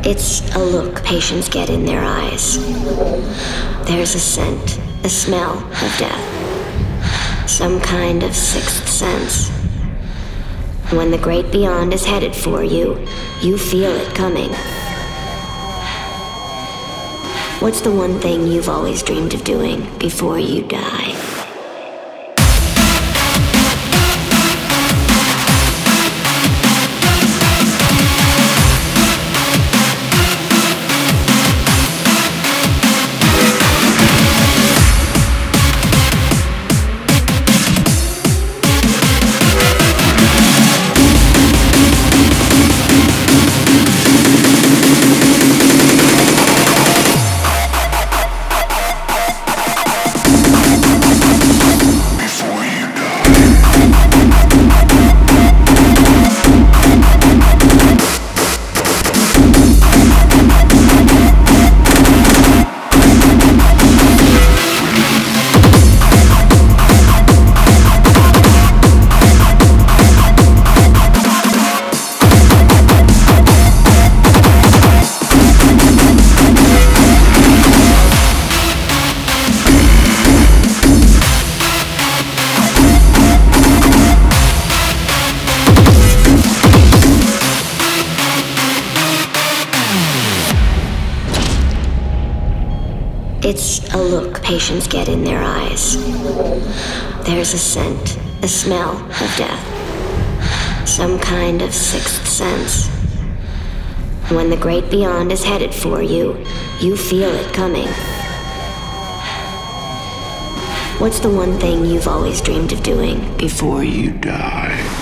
It's a look patients get in their eyes. There's a scent, a smell of death. Some kind of sixth sense. When the great beyond is headed for you, you feel it coming. What's the one thing you've always dreamed of doing before you die? It's a look patients get in their eyes. There's a scent, a smell of death. Some kind of sixth sense. When the great beyond is headed for you, you feel it coming. What's the one thing you've always dreamed of doing before you die?